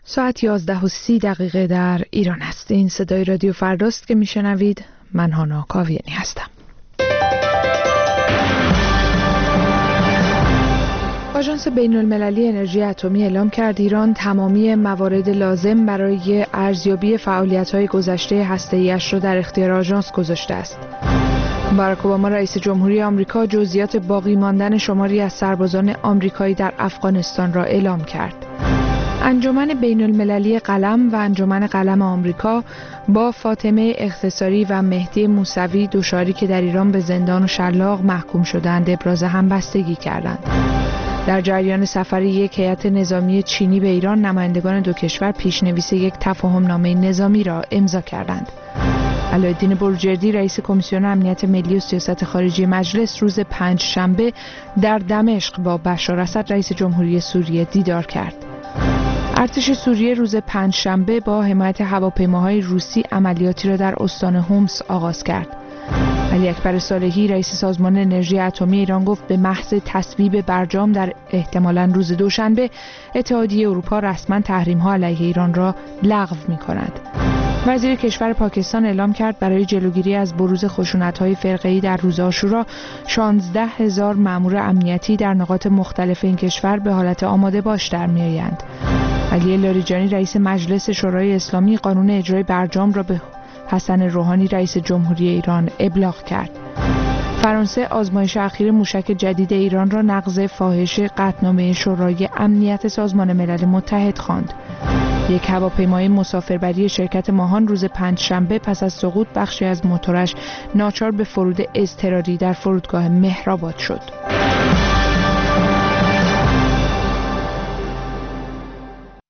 ساعت 11:30 در ایران است. این صدای رادیو فرداست که میشنوید. من هانا کاویانی هستم. آژانس بین‌المللی انرژی اتمی اعلام کرد ایران تمامی موارد لازم برای ارزیابی فعالیت‌های گذشته هسته‌ای‌اش را در اختیار آژانس گذاشته است. باراک اوباما رئیس جمهوری آمریکا جزئیات باقی ماندن شماری از سربازان آمریکایی در افغانستان را اعلام کرد. انجمن بین‌المللی قلم و انجمن قلم آمریکا با فاطمه اختصاری و مهدی موسوی دوشاری که در ایران به زندان و شلاق محکوم شدند ابراز همبستگی کردند. در جریان سفر یک هیئت نظامی چینی به ایران نمایندگان دو کشور پیشنویس یک تفاهم‌نامه نظامی را امضا کردند. علایالدین بروجردی رئیس کمیسیون امنیت ملی و سیاست خارجی مجلس روز پنجشنبه در دمشق با بشار اسد رئیس جمهوری سوریه دیدار کرد. ارتش سوریه روز پنجشنبه با حمایت هواپیماهای روسی عملیاتی را در استان حمص آغاز کرد. علی اکبر صالحی رئیس سازمان انرژی اتمی ایران گفت به محض تصویب برجام در احتمالاً روز دوشنبه اتحادیه اروپا رسما تحریم‌ها علیه ایران را لغو می‌کند. وزیر کشور پاکستان اعلام کرد برای جلوگیری از بروز خشونت‌های فرقه‌ای در روز عاشورا 16,000 مأمور امنیتی در نقاط مختلف این کشور به حالت آماده باش در می‌آیند. علی لاریجانی رئیس مجلس شورای اسلامی قانون اجرای برجام را به حسن روحانی رئیس جمهوری ایران ابلاغ کرد. فرانسه آزمایش اخیر موشک جدید ایران را نقض فاحش قطعنامه شورای امنیت سازمان ملل متحد خواند. یک هواپیمای مسافربری شرکت ماهان روز پنجشنبه پس از سقوط بخشی از موتورش ناچار به فرود اضطراری در فرودگاه مهرآباد شد.